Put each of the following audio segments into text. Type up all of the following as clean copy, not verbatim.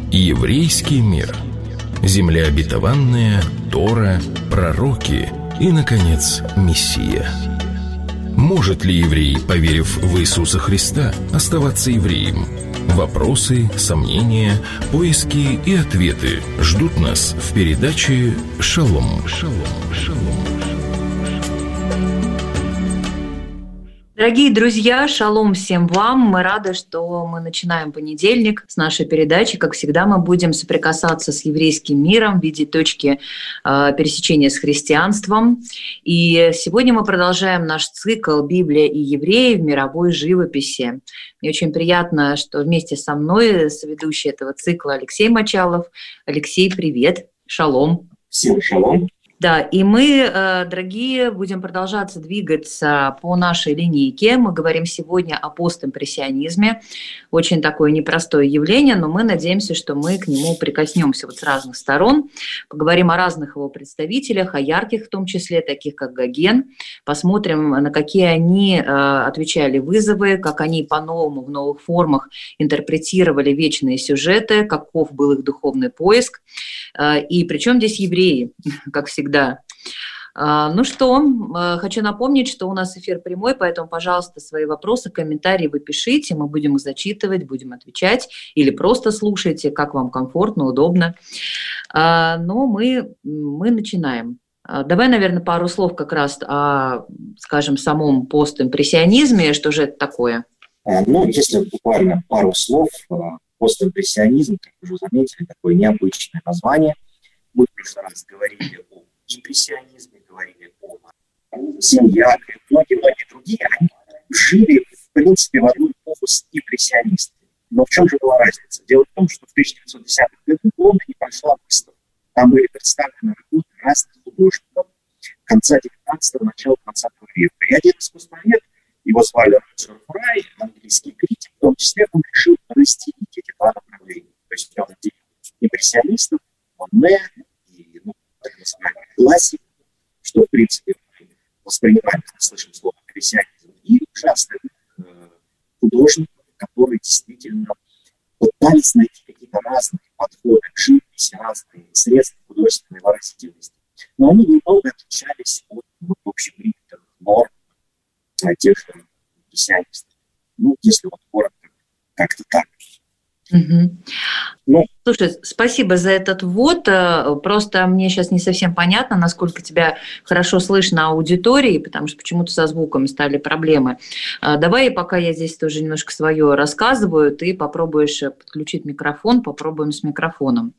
Еврейский мир. Земля обетованная, Тора, пророки и, наконец, Мессия. Может ли еврей, поверив в Иисуса Христа, оставаться евреем? Вопросы, сомнения, поиски и ответы ждут нас в передаче «Шалом». Дорогие друзья, шалом всем вам. Мы рады, что мы начинаем понедельник с нашей передачи. Как всегда, мы будем соприкасаться с еврейским миром, видеть точки пересечения с христианством. И сегодня мы продолжаем наш цикл «Библия и евреи в мировой живописи». Мне очень приятно, что вместе со мной соведущий этого цикла Алексей Мочалов. Алексей, привет. Шалом. Всем шалом. Да, и мы, дорогие, будем продолжаться двигаться по нашей линейке. Мы говорим сегодня о постимпрессионизме. Очень такое непростое явление, но мы надеемся, что мы к нему прикоснемся вот с разных сторон. Поговорим о разных его представителях, о ярких в том числе, таких как Гоген. Посмотрим, на какие они отвечали вызовы, как они по-новому, в новых формах интерпретировали вечные сюжеты, каков был их духовный поиск. И причем здесь евреи, как всегда. Ну что, хочу напомнить, что у нас эфир прямой, поэтому, пожалуйста, свои вопросы, комментарии вы пишите, мы будем их зачитывать, будем отвечать, или просто слушайте, как вам комфортно, удобно. Но мы начинаем. Давай, наверное, пару слов как раз о, скажем, самом постимпрессионизме, что же это такое? Ну, если буквально пару слов, постимпрессионизм, как вы уже заметили, такое необычное название. Мы в прошлый раз говорили о импрессионизме, говорили о Синьяке, многие-многие другие, они жили, в принципе, в одну эпоху с импрессионистами. Но в чем же была разница? Дело в том, что в 1910-х годах в Лондоне прошла выставка. Там были представлены работы разных художников конца 19-го, начала 20 века. И один искусствовед, его звали Роджер Фрай, английский критик, в том числе он решил разделить эти два направления. То есть он отделил импрессионистов, Моне и так называемый классик, что, в принципе, мы воспринимаем, когда слышим слово импрессионизм, и ужасных художников, которые действительно пытались найти какие-то разные подходы к живописи, разные средства художественной выразительности. Но они немного отличались от общепринятых норм тех же импрессионистов. Ну, если вот коротко, как-то так. Угу. Слушай, спасибо за этот ввод. Просто мне сейчас не совсем понятно, насколько тебя хорошо слышно аудитории, потому что почему-то со звуком стали проблемы. Давай, пока я здесь тоже немножко свое рассказываю, ты попробуешь подключить микрофон, попробуем с микрофоном.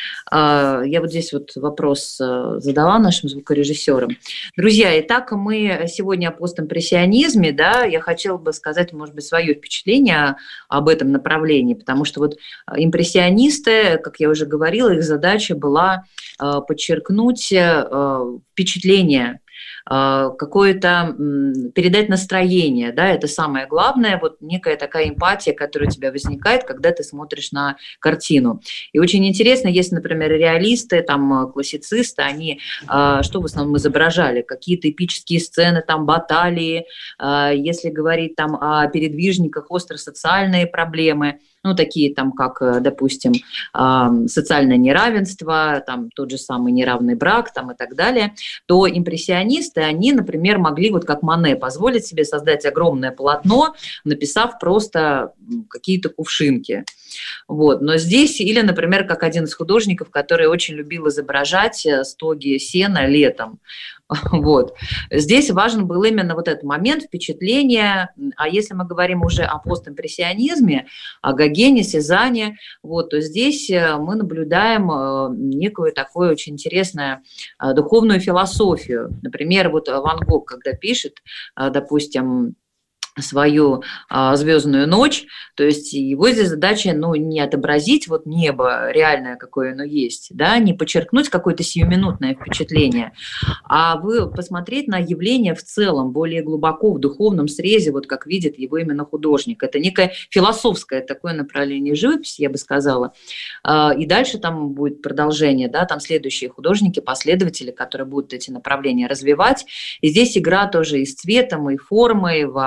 Я вот здесь вот вопрос задала нашим звукорежиссерам. Друзья, итак, мы сегодня о постимпрессионизме, да, я хотела бы сказать, может быть, свое впечатление об этом направлении, потому что вот импрессионисты, как я уже говорила, их задача была подчеркнуть впечатление, какое-то передать настроение, да, это самое главное, вот некая такая эмпатия, которая у тебя возникает, когда ты смотришь на картину. И очень интересно, если, например, реалисты, там, классицисты, они что в основном изображали? Какие-то эпические сцены, там, баталии, если говорить там о передвижниках, остросоциальные проблемы, ну, такие там, как, допустим, социальное неравенство, там, тот же самый неравный брак, там, и так далее, то импрессионисты, они, например, могли, вот как Моне, позволить себе создать огромное полотно, написав просто какие-то кувшинки. Вот. Но здесь, или, например, как один из художников, который очень любил изображать стоги сена летом. Вот. Здесь важен был именно вот этот момент впечатления. А если мы говорим уже о постимпрессионизме, о Гогене, Сезанне, вот, то здесь мы наблюдаем некую такую очень интересную духовную философию. Например, вот Ван Гог, когда пишет, допустим, свою звездную ночь, то есть его здесь задача, ну, не отобразить вот небо реальное, какое оно есть, да, не подчеркнуть какое-то сиюминутное впечатление, а вы посмотреть на явление в целом, более глубоко в духовном срезе, вот как видит его именно художник. Это некое философское такое направление живописи, я бы сказала. И дальше там будет продолжение, да, там следующие художники, последователи, которые будут эти направления развивать. И здесь игра тоже и с цветом, и формой, воображением,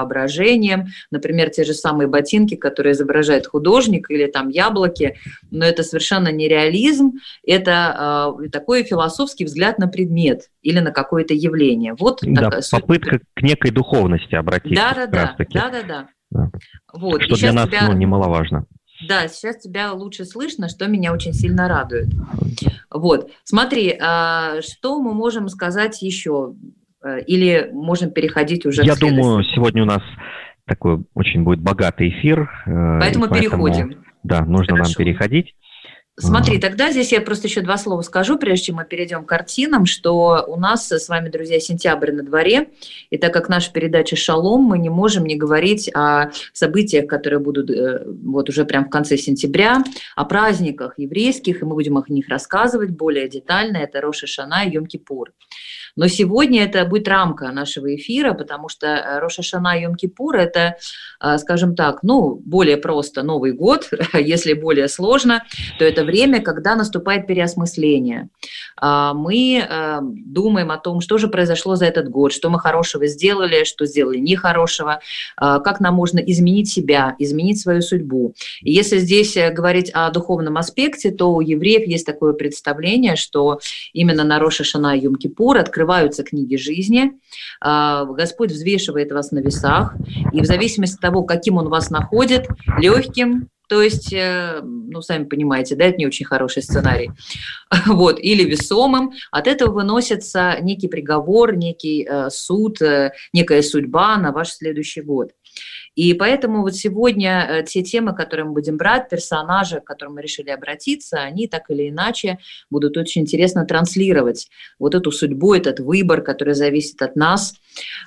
изображением, например, те же самые ботинки, которые изображает художник, или там яблоки, но это совершенно не реализм, это такой философский взгляд на предмет или на какое-то явление. Вот да, такая попытка к некой духовности обратиться. Да. Вот. Что для нас немаловажно. Да, сейчас тебя лучше слышно, что меня очень сильно радует. Вот, смотри, что мы можем сказать еще? Или можем переходить уже Я думаю, сегодня у нас такой очень будет богатый эфир. Поэтому переходим. Да, нужно нам переходить. Смотри, тогда здесь я просто еще два слова скажу, прежде чем мы перейдем к картинам, что у нас с вами, друзья, сентябрь на дворе, и так как наша передача «Шалом», мы не можем не говорить о событиях, которые будут вот уже прям в конце сентября, о праздниках еврейских, и мы будем о них рассказывать более детально. Это Рош ха-Шана и Йом-Кипур. Но сегодня это будет рамка нашего эфира, потому что Рош ха-Шана и Йом-Кипур – это, скажем так, более просто Новый год, если более сложно, то это время, когда наступает переосмысление. Мы думаем о том, что же произошло за этот год, что мы хорошего сделали, что сделали нехорошего, как нам можно изменить себя, изменить свою судьбу. И если здесь говорить о духовном аспекте, то у евреев есть такое представление, что именно на Рош ха-Шана и Йом-Кипур открываются книги жизни, Господь взвешивает вас на весах, и в зависимости от того, каким Он вас находит, легким, то есть, сами понимаете, да, это не очень хороший сценарий, вот, или весомым, от этого выносится некий приговор, некий суд, некая судьба на ваш следующий год. И поэтому вот сегодня те темы, которые мы будем брать, персонажи, к которым мы решили обратиться, они так или иначе будут очень интересно транслировать вот эту судьбу, этот выбор, который зависит от нас.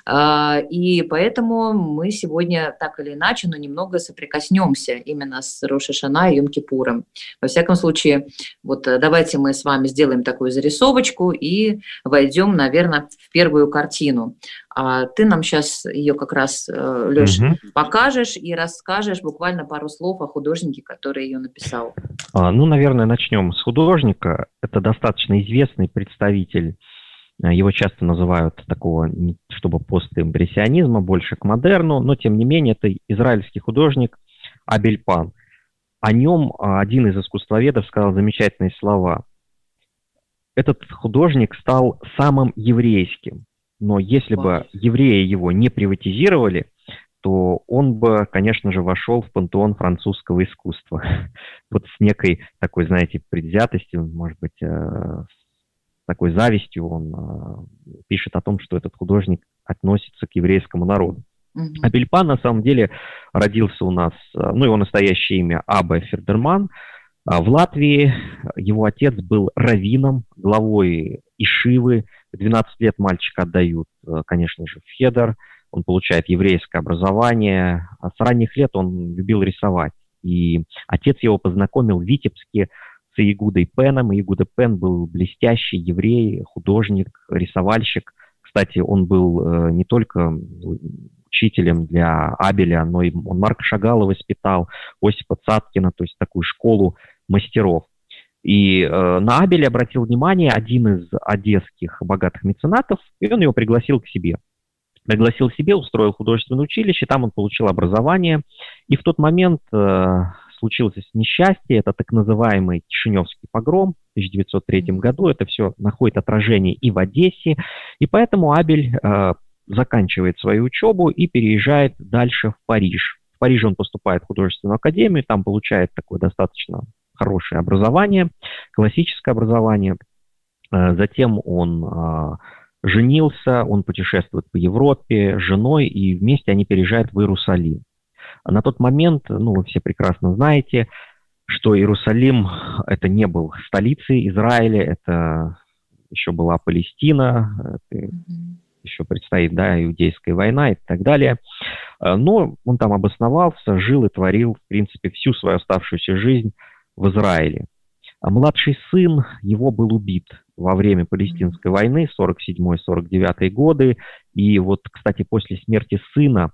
И поэтому мы сегодня так или иначе, но немного соприкоснемся именно с Рош ха-Шана и Йом-Кипуром. Во всяком случае, вот давайте мы с вами сделаем такую зарисовочку и войдем, наверное, в первую картину. Ты нам сейчас ее как раз, Леша, покажешь и расскажешь буквально пару слов о художнике, который ее написал. Наверное, начнем с художника. Это достаточно известный представитель. Его часто называют такого, чтобы постимпрессионизма, больше к модерну, но тем не менее это израильский художник Абель Пан. О нем один из искусствоведов сказал замечательные слова. Этот художник стал самым еврейским. Но если бы евреи его не приватизировали, то он бы, конечно же, вошел в пантеон французского искусства. Вот с некой такой, знаете, предвзятостью, может быть, с такой завистью он пишет о том, что этот художник относится к еврейскому народу. Абель Пан, на самом деле, родился у нас, его настоящее имя Аба Фердерман, в Латвии. Его отец был раввином, главой ишивы. В 12 лет мальчика отдают, конечно же, в хедер. Он получает еврейское образование. А с ранних лет он любил рисовать. И отец его познакомил в Витебске с Ягудой Пеном. И Ягуда Пен был блестящий еврей, художник, рисовальщик. Кстати, он был не только учителем для Абеля, но и он Марка Шагала воспитал, Осипа Цаткина, то есть такую школу мастеров. И на Абеля обратил внимание один из одесских богатых меценатов, и он его пригласил к себе. Пригласил к себе, устроил художественное училище, там он получил образование. И в тот момент случилось несчастье, это так называемый Кишиневский погром в 1903 году. Это все находит отражение и в Одессе. И поэтому Абель заканчивает свою учебу и переезжает дальше в Париж. В Париже он поступает в художественную академию, там получает такое достаточно хорошее образование, классическое образование. Затем он женился, он путешествует по Европе с женой, и вместе они переезжают в Иерусалим. На тот момент, вы все прекрасно знаете, что Иерусалим это не был столицей Израиля, это еще была Палестина, еще предстоит, иудейская война и так далее. Но он там обосновался, жил и творил, в принципе, всю свою оставшуюся жизнь в Израиле. А младший сын его был убит во время Палестинской войны, 47-49 годы. И вот, кстати, после смерти сына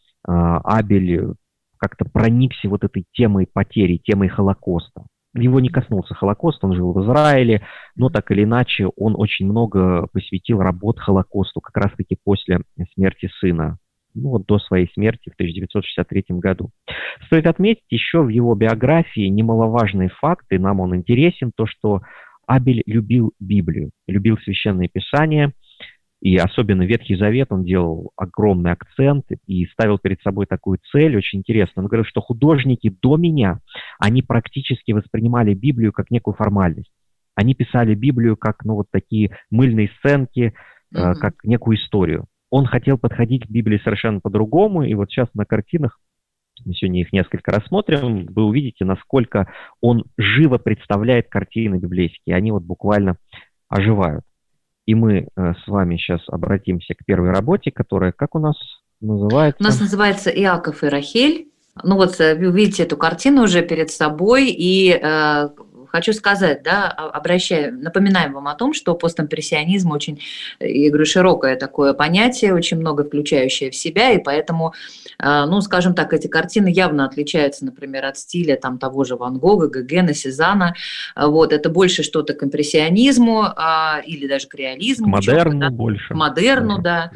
Абель как-то проникся вот этой темой потери, темой Холокоста. Его не коснулся Холокост, он жил в Израиле, но так или иначе он очень много посвятил работ Холокосту, как раз-таки после смерти сына. до своей смерти в 1963 году. Стоит отметить еще в его биографии немаловажный факт, и нам он интересен, то, что Абель любил Библию, любил Священное Писание, и особенно Ветхий Завет он делал огромный акцент и ставил перед собой такую цель, очень интересно. Он говорил, что художники до меня, они практически воспринимали Библию как некую формальность. Они писали Библию как, такие мыльные сценки, как некую историю. Он хотел подходить к Библии совершенно по-другому, и вот сейчас на картинах, мы сегодня их несколько рассмотрим, вы увидите, насколько он живо представляет картины библейские, они буквально оживают. И мы с вами сейчас обратимся к первой работе, которая, как у нас называется? У нас называется «Иаков и Рахель». Вы видите эту картину уже перед собой, и хочу сказать, напоминаем вам о том, что постимпрессионизм очень, я говорю, широкое такое понятие, очень много включающее в себя, и поэтому, скажем так, эти картины явно отличаются, например, от стиля того же Ван Гога, Гогена, Сезанна. Это больше что-то к импрессионизму или даже к реализму. К модерну больше. К модерну, да.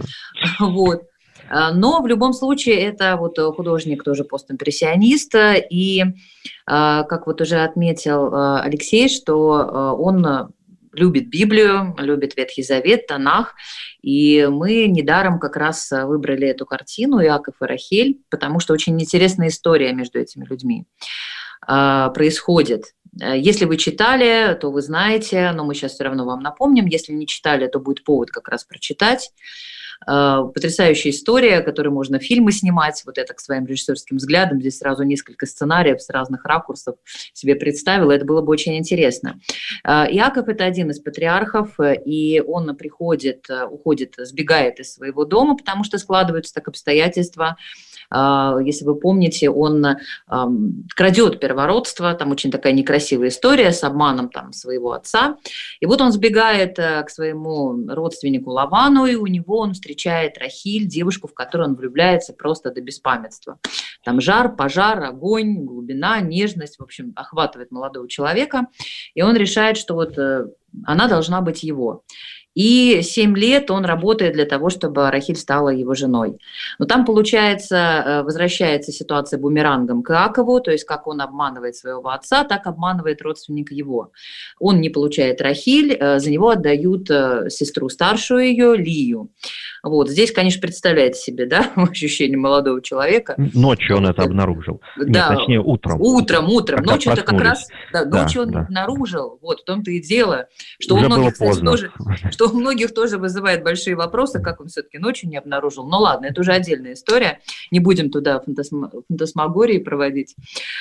Но в любом случае это художник тоже постимпрессионист, и как уже отметил Алексей, что он любит Библию, любит Ветхий Завет, Танах, и мы недаром как раз выбрали эту картину «Иаков и Рахель», потому что очень интересная история между этими людьми происходит. Если вы читали, то вы знаете, но мы сейчас все равно вам напомним, если не читали, то будет повод как раз прочитать. Потрясающая история, которую можно фильмы снимать. Я так своим режиссерским взглядом здесь сразу несколько сценариев с разных ракурсов себе представила. Это было бы очень интересно. Иаков – это один из патриархов, и он уходит, сбегает из своего дома, потому что складываются так обстоятельства. Если вы помните, он крадет первородство, там очень такая некрасивая история с обманом своего отца. И он сбегает к своему родственнику Лавану, и у него он встречает Рахиль, девушку, в которую он влюбляется просто до беспамятства. Там жар, пожар, огонь, глубина, нежность, в общем, охватывает молодого человека, и он решает, что она должна быть его. И 7 лет он работает для того, чтобы Рахиль стала его женой. Но там, получается, возвращается ситуация бумерангом к Иакову, то есть как он обманывает своего отца, так обманывает родственник его. Он не получает Рахиль, за него отдают сестру старшую ее, Лию. Здесь, конечно, представляете себе, ощущение молодого человека. Ночью он это обнаружил. Да. Нет, точнее, утром. Утром. Ночью это как раз, ночью он обнаружил. В том-то и дело, что у многих, кстати, тоже... Что у многих тоже вызывает большие вопросы, как он все-таки ночью не обнаружил. Ну ладно, это уже отдельная история, не будем туда фантасмагории проводить.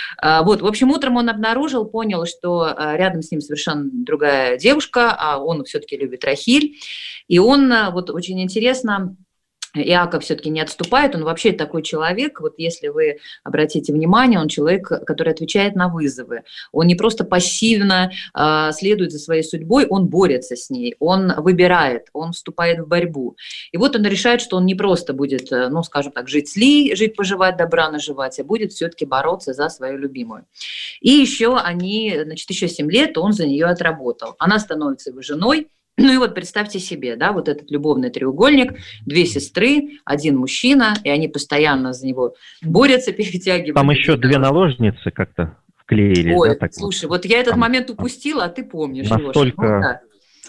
В общем, утром он обнаружил, понял, что рядом с ним совершенно другая девушка, а он все-таки любит Рахиль. И он, очень интересно, Иаков все-таки не отступает, он вообще такой человек, если вы обратите внимание, он человек, который отвечает на вызовы. Он не просто пассивно следует за своей судьбой, он борется с ней, он выбирает, он вступает в борьбу. И он решает, что он не просто будет, скажем так, жить-поживать, добра наживать, а будет все-таки бороться за свою любимую. И еще еще 7 лет он за нее отработал. Она становится его женой. Представьте себе, этот любовный треугольник, 2 сестры, 1 мужчина, и они постоянно за него борются, перетягивают. Там еще 2 наложницы как-то вклеили. Ой, слушай, я этот момент упустила, а ты помнишь. Настолько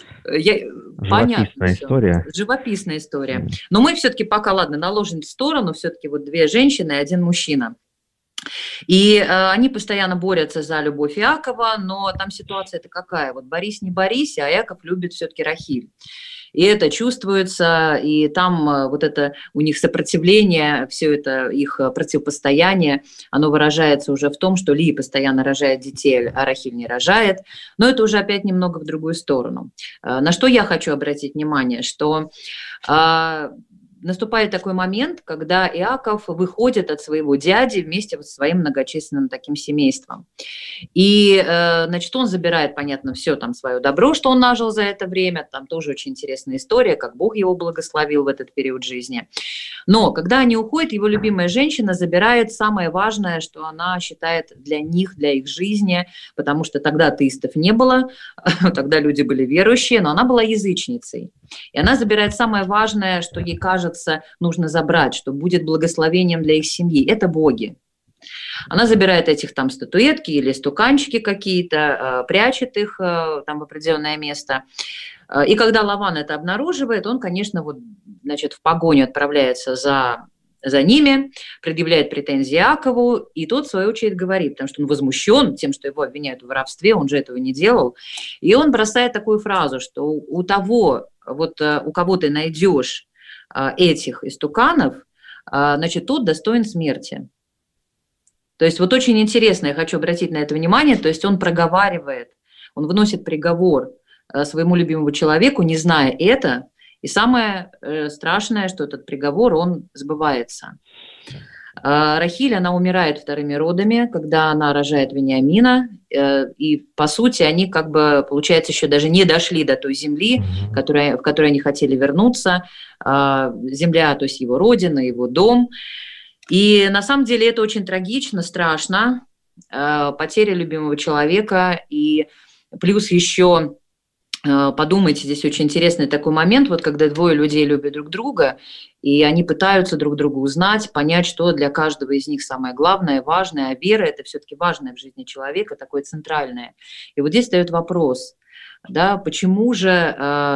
понятно, история. Живописная история. Но мы все-таки пока, наложим в сторону, все-таки 2 женщины и 1 мужчина. И они постоянно борются за любовь Иакова, но там ситуация-то какая? Борись, не борись, а Иаков любит все-таки Рахиль. И это чувствуется, и там это у них сопротивление, все это их противостояние, оно выражается уже в том, что Лия постоянно рожает детей, а Рахиль не рожает. Но это уже опять немного в другую сторону. На что я хочу обратить внимание, что... наступает такой момент, когда Иаков выходит от своего дяди вместе со своим многочисленным таким семейством. И, он забирает, понятно, все свое добро, что он нажил за это время. Там тоже очень интересная история, как Бог его благословил в этот период жизни. Но когда они уходят, его любимая женщина забирает самое важное, что она считает для них, для их жизни, потому что тогда атеистов не было, тогда люди были верующие, но она была язычницей. И она забирает самое важное, что ей кажется нужно забрать, что будет благословением для их семьи. Это боги. Она забирает этих там статуэтки или стуканчики какие-то, прячет их там в определенное место. И когда Лаван это обнаруживает, он, конечно, вот, значит, в погоню отправляется за ними, предъявляет претензии Иакову, и тот, в свою очередь, говорит, потому что он возмущен тем, что его обвиняют в воровстве, он же этого не делал. И он бросает такую фразу, что у того, вот у кого ты найдешь этих истуканов, значит, тот достоин смерти. То есть вот очень интересно, я хочу обратить на это внимание, то есть он проговаривает, он выносит приговор своему любимому человеку, не зная это, и самое страшное, что этот приговор, он сбывается. Рахиль, она умирает вторыми родами, когда она рожает Вениамина, и, по сути, они как бы, получается, еще даже не дошли до той земли, в которой они хотели вернуться, земля, то есть его родина, его дом. И на самом деле это очень трагично, страшно, потеря любимого человека, и плюс еще, подумайте, здесь очень интересный такой момент, вот когда двое людей любят друг друга, и они пытаются друг друга узнать, понять, что для каждого из них самое главное, важное, а вера – это все-таки важное в жизни человека, такое центральное. И вот здесь встает вопрос, да, почему же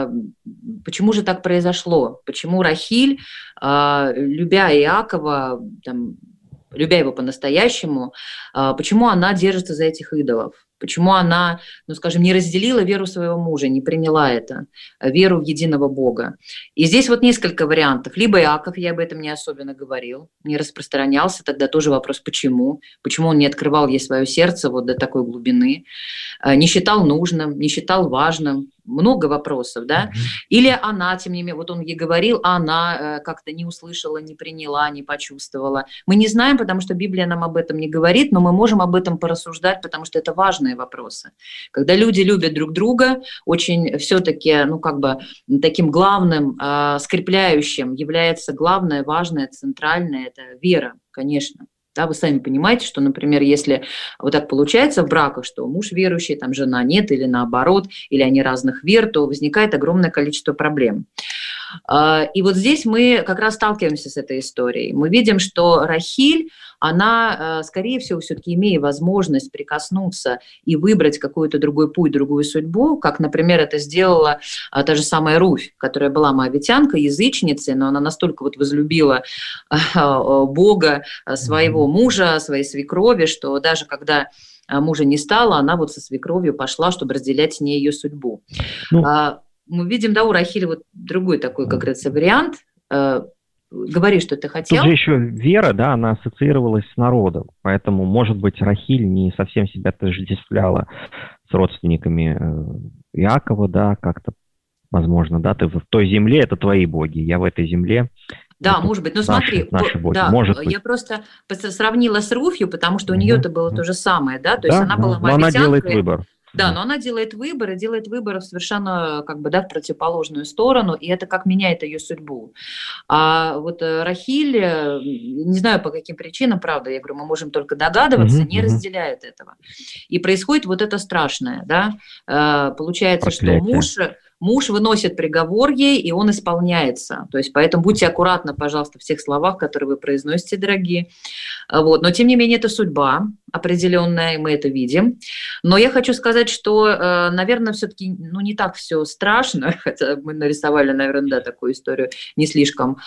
так произошло? Почему Рахиль, любя Иакова, там, любя его по-настоящему, почему она держится за этих идолов? Почему она, ну, скажем, не разделила веру своего мужа, не приняла это, веру в единого Бога? И здесь вот несколько вариантов. Либо Иаков, я об этом не особенно говорил, не распространялся, тогда тоже вопрос, почему? Почему он не открывал ей свое сердце вот до такой глубины? Не считал нужным, не считал важным? Много вопросов, да? Или она, тем не менее, вот он ей говорил, а она как-то не услышала, не приняла, не почувствовала. Мы не знаем, потому что Библия нам об этом не говорит, но мы можем об этом порассуждать, потому что это важные вопросы. Когда люди любят друг друга, очень все-таки, ну, как бы таким главным, скрепляющим является главное, важное, центральное, это вера, конечно. Да, вы сами понимаете, что, например, если вот так получается в браках, что муж верующий, там жена нет, или наоборот, или они разных вер, то возникает огромное количество проблем. И вот здесь мы как раз сталкиваемся с этой историей. Мы видим, что Рахиль, она, скорее всего, все-таки имея возможность прикоснуться и выбрать какой-то другой путь, другую судьбу, как, например, это сделала та же самая Руфь, которая была моавитянка, язычницей, но она настолько вот возлюбила Бога, своего мужа, своей свекрови, что даже когда мужа не стало, она вот со свекровью пошла, чтобы разделять с ней ее судьбу. Мы видим, да, у Рахили вот другой такой, как говорится, вариант. Говори, что ты хотел. Тут же еще вера, да, она ассоциировалась с народом, поэтому, может быть, Рахиль не совсем себя отождествляла с родственниками Иакова, да, как-то, возможно, да, ты в той земле, это твои боги, я в этой земле. Да, может быть, но смотри, наши боги. Да, может быть. Я просто сравнила с Руфью, потому что у нее-то было то же самое, да, то есть она была моавитянкой. Но она делает выбор. Да, но она делает выбор, и делает выбор совершенно как бы, да, в противоположную сторону, и это как меняет ее судьбу. А вот Рахиль, не знаю по каким причинам, правда, я говорю, мы можем только догадываться, не разделяет этого. И происходит вот это страшное, да, получается, проклятие. Что муж выносит приговор ей, и он исполняется. То есть поэтому будьте аккуратны, пожалуйста, в тех словах, которые вы произносите, дорогие. Вот. Но, тем не менее, это судьба определенная, и мы это видим. Но я хочу сказать, что, наверное, все-таки не так все страшно, хотя мы нарисовали, наверное, да, такую историю не слишком,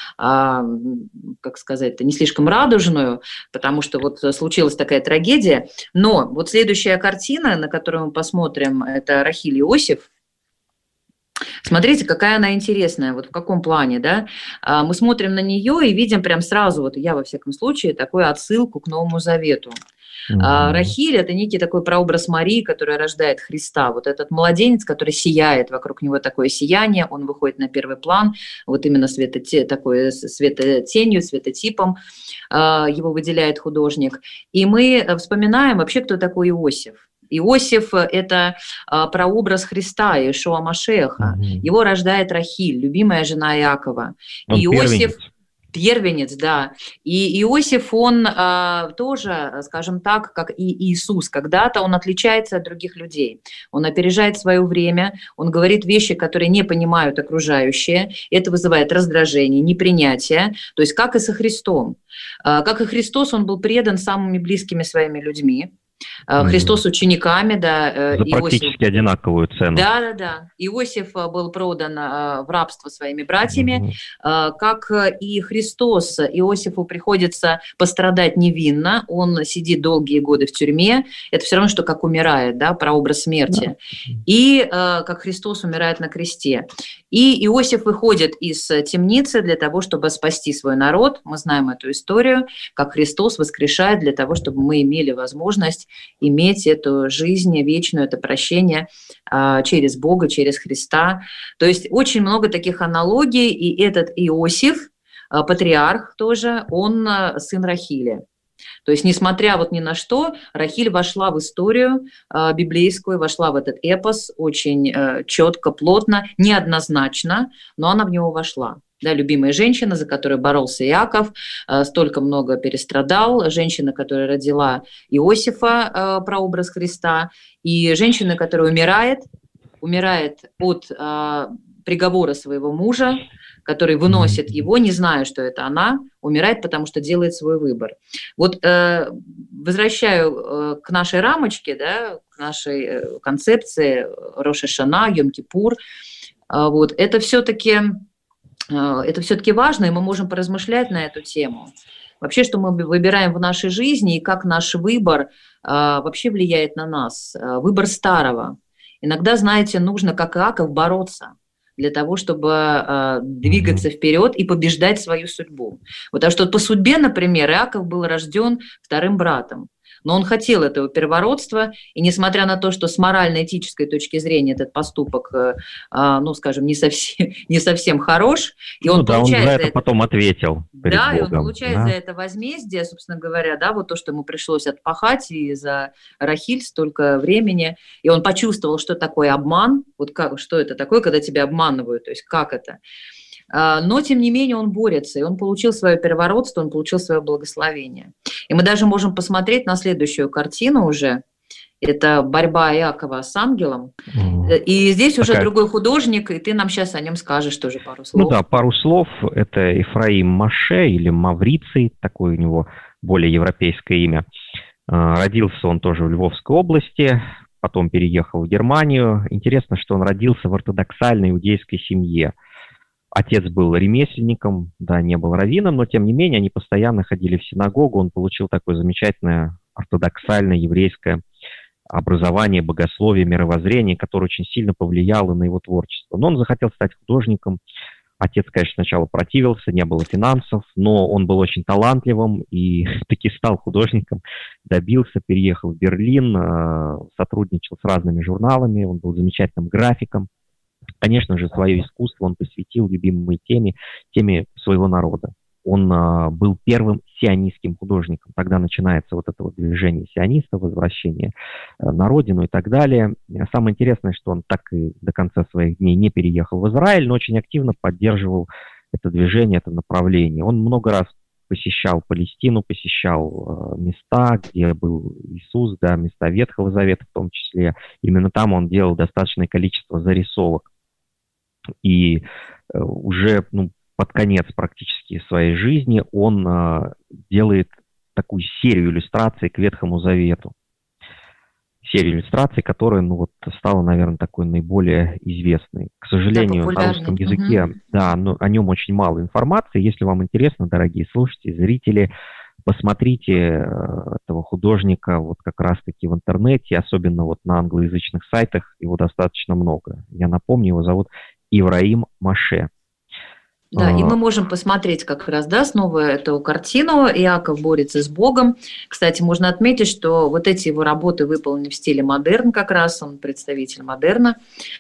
как сказать, не слишком радужную, потому что вот случилась такая трагедия. Но вот следующая картина, на которую мы посмотрим, это Рахиль и Иосиф. Смотрите, какая она интересная, вот в каком плане, да, мы смотрим на нее и видим прям сразу, вот я во всяком случае, такую отсылку к Новому Завету. Рахиль – это некий такой прообраз Марии, которая рождает Христа, вот этот младенец, который сияет, вокруг него такое сияние, он выходит на первый план, вот именно такой светотенью, светотипом его выделяет художник, и мы вспоминаем вообще, кто такой Иосиф. Иосиф – это прообраз Христа, Иешуа Машеха. Его рождает Рахиль, любимая жена Иакова. Он и Иосиф, Первенец, да. И Иосиф, он тоже, скажем так, как и Иисус, когда-то он отличается от других людей. Он опережает свое время, он говорит вещи, которые не понимают окружающие. Это вызывает раздражение, непринятие. То есть как и со Христом. Как и Христос, он был предан самыми близкими своими людьми. Христос учениками, да. За практически одинаковую цену. Да. Иосиф был продан в рабство своими братьями. Как и Христос, Иосифу приходится пострадать невинно. Он сидит долгие годы в тюрьме. Это все равно, что как умирает, да, прообраз смерти. И как Христос умирает на кресте. И Иосиф выходит из темницы для того, чтобы спасти свой народ. Мы знаем эту историю, как Христос воскрешает для того, чтобы мы имели возможность иметь эту жизнь вечную, это прощение через Бога, через Христа. То есть очень много таких аналогий, и этот Иосиф, патриарх тоже, он сын Рахили. То есть, несмотря вот ни на что, Рахиль вошла в историю библейскую, вошла в этот эпос очень четко, плотно, неоднозначно, но она в него вошла. Да, любимая женщина, за которой боролся Иаков, столько много перестрадал, женщина, которая родила Иосифа, прообраз Христа, и женщина, которая умирает от приговора своего мужа, который выносит его, не зная, что это она, умирает, потому что делает свой выбор. Вот возвращаю к нашей рамочке, да, к нашей концепции Рош ха-Шана, Йом-Кипур. Вот, это все-таки важно, и мы можем поразмышлять на эту тему. Вообще, что мы выбираем в нашей жизни, и как наш выбор вообще влияет на нас. Выбор старого. Иногда, знаете, нужно, как Иаков, бороться для того, чтобы двигаться вперед и побеждать свою судьбу. Потому что по судьбе, например, Иаков был рожден вторым братом. Но он хотел этого первородства, и несмотря на то, что с морально-этической точки зрения этот поступок, ну, скажем, не совсем хорош, и он получает за это потом ответил перед Богом. И он получает за это возмездие, собственно говоря, да, вот то, что ему пришлось отпахать, и за Рахиль столько времени, и он почувствовал, что такое обман, вот что это такое, когда тебя обманывают, то есть как это. Но, тем не менее, он борется, и он получил свое первородство, он получил свое благословение. И мы даже можем посмотреть на следующую картину уже. Это борьба Иакова с ангелом. И здесь уже другой художник, и ты нам сейчас о нем скажешь тоже пару слов. Ну да, пару слов. Это Ефраим Маше или Мавриций, такое у него более европейское имя. Родился он тоже в Львовской области, потом переехал в Германию. Интересно, что он родился в ортодоксальной иудейской семье. Отец был ремесленником, да, не был раввином, но тем не менее они постоянно ходили в синагогу, он получил такое замечательное ортодоксальное еврейское образование, богословие, мировоззрение, которое очень сильно повлияло на его творчество. Но он захотел стать художником. Отец, конечно, сначала противился, не было финансов, но он был очень талантливым и таки стал художником, добился, переехал в Берлин, сотрудничал с разными журналами, он был замечательным графиком. Конечно же, свое искусство он посвятил любимой теме своего народа. Он был первым сионистским художником. Тогда начинается вот это вот движение сионистов, возвращение на родину и так далее. Самое интересное, что он так и до конца своих дней не переехал в Израиль, но очень активно поддерживал это движение, это направление. Он много раз посещал Палестину, посещал места, где был Иисус, да, места Ветхого Завета в том числе. Именно там он делал достаточное количество зарисовок. И уже под конец практически своей жизни он делает такую серию иллюстраций к Ветхому Завету. Серию иллюстраций, которая стала, наверное, такой наиболее известной. К сожалению, на русском языке о нем очень мало информации. Если вам интересно, дорогие слушатели, зрители, посмотрите этого художника вот как раз-таки в интернете, особенно вот на англоязычных сайтах, его достаточно много. Я напомню, его зовут Ефраим Маше. Да, и мы можем посмотреть как раз, да, снова эту картину. Иаков борется с Богом. Кстати, можно отметить, что вот эти его работы выполнены в стиле модерн как раз, он представитель модерна.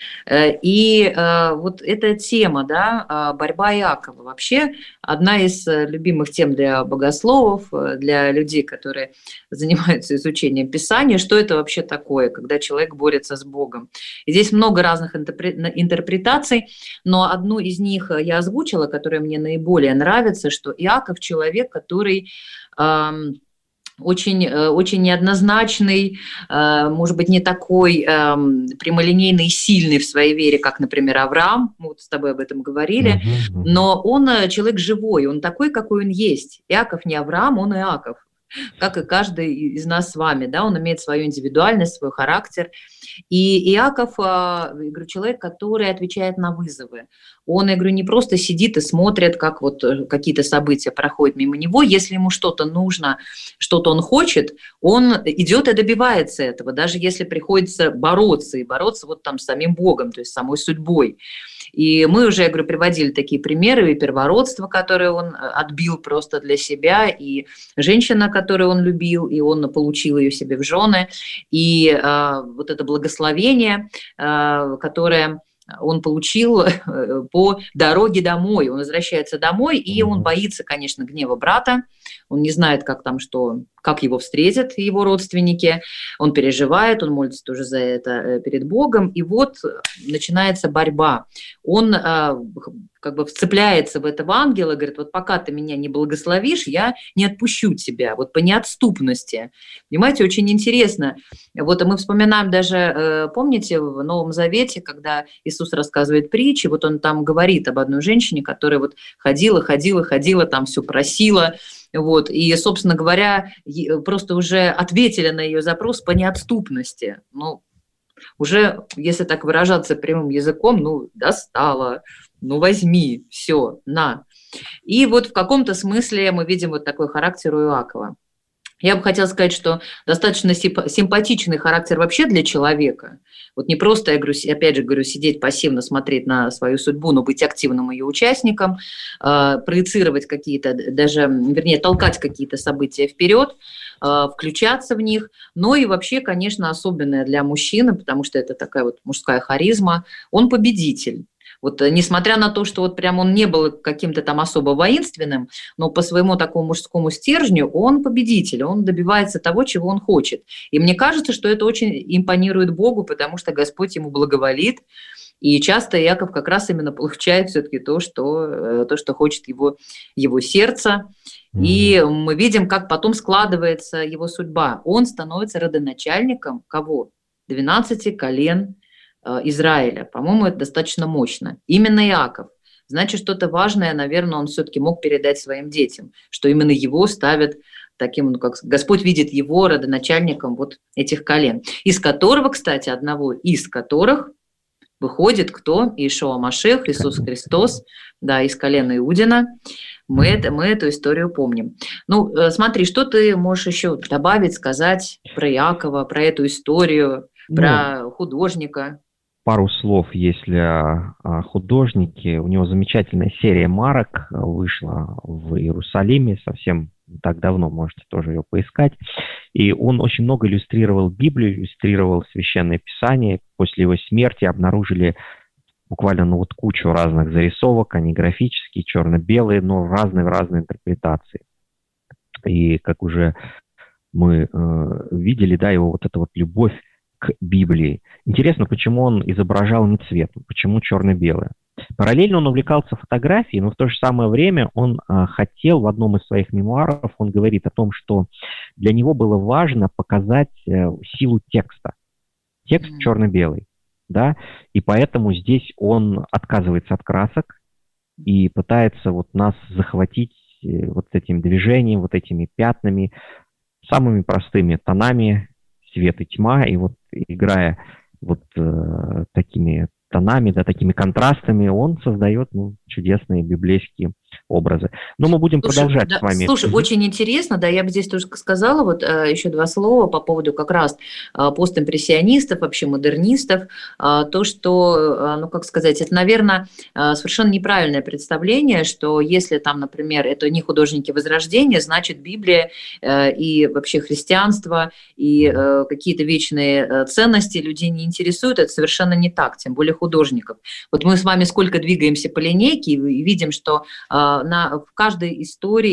И вот эта тема, да, борьба Иакова, вообще одна из любимых тем для богословов, для людей, которые занимаются изучением Писания, что это вообще такое, когда человек борется с Богом. И здесь много разных интерпретаций, но одну из них я озвучила, заметила, которая мне наиболее нравится, что Иаков человек, который очень, очень неоднозначный, может быть, не такой прямолинейный и сильный в своей вере, как, например, Авраам, мы вот с тобой об этом говорили, но он человек живой, он такой, какой он есть. Иаков не Авраам, он Иаков, как и каждый из нас с вами, да, он имеет свою индивидуальность, свой характер. И Иаков, я говорю, человек, который отвечает на вызовы. Он, я говорю, не просто сидит и смотрит, как вот какие-то события проходят мимо него. Если ему что-то нужно, что-то он хочет, он идет и добивается этого, даже если приходится бороться, и бороться вот там с самим Богом, то есть самой судьбой. И мы уже, я говорю, приводили такие примеры, и первородство, которое он отбил просто для себя, и женщина, которую он любил, и он получил ее себе в жены, и вот это благословение, которое он получил по дороге домой. Он возвращается домой, и он боится, конечно, гнева брата. Он не знает, как там что, как его встретят его родственники. Он переживает, он молится тоже за это перед Богом. И вот начинается борьба. Он как бы вцепляется в этого ангела, говорит, вот пока ты меня не благословишь, я не отпущу тебя, вот по неотступности. Понимаете, очень интересно. Вот мы вспоминаем даже, помните, в Новом Завете, когда Иисус рассказывает притчи, вот он там говорит об одной женщине, которая вот ходила, там все просила, вот, и, собственно говоря, просто уже ответили на ее запрос по неотступности. Ну, уже, если так выражаться прямым языком, ну, достала, ну, возьми, все, на. И вот в каком-то смысле мы видим вот такой характер у Иакова. Я бы хотела сказать, что достаточно симпатичный характер вообще для человека. Вот не просто, я говорю, опять же говорю, сидеть пассивно, смотреть на свою судьбу, но быть активным ее участником, проецировать какие-то, даже, вернее, толкать какие-то события вперед, включаться в них. Но и вообще, конечно, особенное для мужчины, потому что это такая вот мужская харизма, он победитель. Вот несмотря на то, что вот прям он не был каким-то там особо воинственным, но по своему такому мужскому стержню он победитель, он добивается того, чего он хочет. И мне кажется, что это очень импонирует Богу, потому что Господь ему благоволит, и часто Иаков как раз именно получает все-таки то, что хочет его сердце. И мы видим, как потом складывается его судьба. Он становится родоначальником кого? 12 колен Израиля. По-моему, это достаточно мощно. Именно Иаков. Значит, что-то важное, наверное, он все-таки мог передать своим детям, что именно его ставят таким, ну, как Господь видит его родоначальником вот этих колен. Из которого, кстати, одного из которых выходит кто? Иешуа Машиах, Иисус Христос, да, из колена Иудина. Мы эту историю помним. Ну, смотри, что ты можешь еще добавить, сказать про Иакова, про эту историю, про художника? Пару слов, если о художнике. У него замечательная серия марок вышла в Иерусалиме совсем так давно, можете тоже ее поискать. И он очень много иллюстрировал Библию, иллюстрировал Священное Писание. После его смерти обнаружили буквально вот кучу разных зарисовок, они графические, черно-белые, но разные интерпретации. И как уже мы видели, да, его вот эта вот любовь к Библии. Интересно, почему он изображал не цветом, почему черно-белое. Параллельно он увлекался фотографией, но в то же самое время он хотел, в одном из своих мемуаров, он говорит о том, что для него было важно показать силу текста. Текст черно-белый, да, и поэтому здесь он отказывается от красок и пытается вот нас захватить вот этим движением, вот этими пятнами, самыми простыми тонами, свет и тьма, и вот играя вот такими тонами, да, такими контрастами, он создает чудесные библейские образы. Но мы будем продолжать с вами. Слушай, очень интересно, да, я бы здесь тоже сказала вот еще два слова по поводу как раз постимпрессионистов, вообще модернистов, то, что, ну, как сказать, это, наверное, совершенно неправильное представление, что если там, например, это не художники Возрождения, значит, Библия и вообще христианство и какие-то вечные ценности людей не интересуют, это совершенно не так, тем более художников. Вот мы с вами сколько двигаемся по линейке и видим, что в каждой истории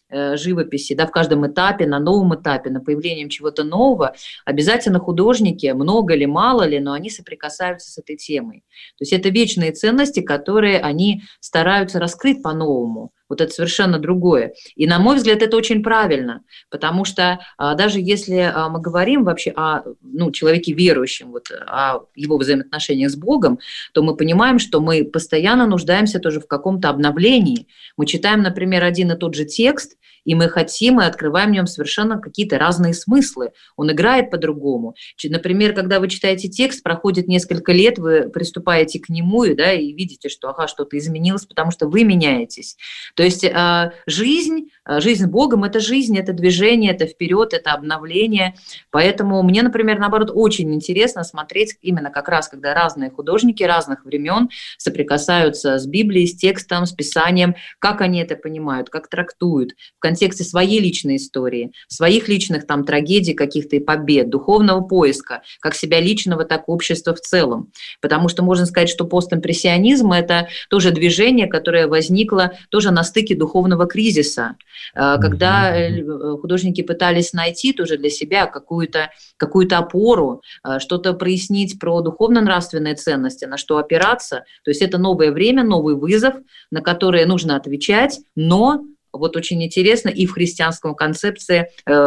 живописи, да, в каждом этапе, на новом этапе, на появлением чего-то нового, обязательно художники, много ли, мало ли, но они соприкасаются с этой темой. То есть это вечные ценности, которые они стараются раскрыть по-новому. Вот это совершенно другое. И, на мой взгляд, это очень правильно, потому что даже если мы говорим вообще о человеке верующем, вот, о его взаимоотношениях с Богом, то мы понимаем, что мы постоянно нуждаемся тоже в каком-то обновлении. Мы читаем, например, один и тот же текст, и мы хотим и открываем в нем совершенно какие-то разные смыслы. Он играет по-другому. Например, когда вы читаете текст, проходит несколько лет, вы приступаете к нему и видите, что что-то изменилось, потому что вы меняетесь. То есть жизнь с Богом – это жизнь, это движение, это вперед, это обновление. Поэтому мне, например, наоборот, очень интересно смотреть именно как раз, когда разные художники разных времен соприкасаются с Библией, с текстом, с Писанием, как они это понимают, как трактуют в контексте своей личной истории, своих личных там трагедий, каких-то и побед, духовного поиска, как себя личного, так и общества в целом. Потому что можно сказать, что постимпрессионизм – это тоже движение, которое возникло тоже на стыке духовного кризиса, когда художники пытались найти тоже для себя какую-то опору, что-то прояснить про духовно-нравственные ценности, на что опираться. То есть это новое время, новый вызов, на который нужно отвечать, но вот очень интересно и в христианской концепции